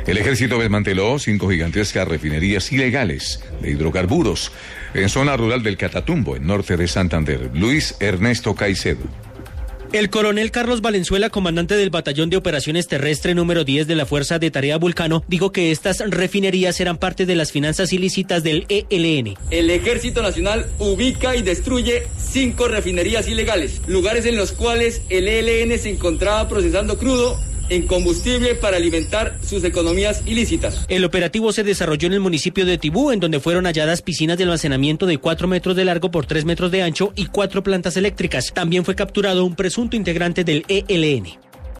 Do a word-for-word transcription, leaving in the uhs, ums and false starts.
El ejército desmanteló cinco gigantescas refinerías ilegales de hidrocarburos en zona rural del Catatumbo, en norte de Santander. Luis Ernesto Caicedo. El coronel Carlos Valenzuela, comandante del Batallón de Operaciones Terrestre número diez de la Fuerza de Tarea Vulcano, dijo que estas refinerías eran parte de las finanzas ilícitas del E L N. El Ejército Nacional ubica y destruye cinco refinerías ilegales, lugares en los cuales el E L N se encontraba procesando crudo en combustible para alimentar sus economías ilícitas. El operativo se desarrolló en el municipio de Tibú, en donde fueron halladas piscinas de almacenamiento de cuatro metros de largo por tres metros de ancho y cuatro plantas eléctricas. También fue capturado un presunto integrante del E L N.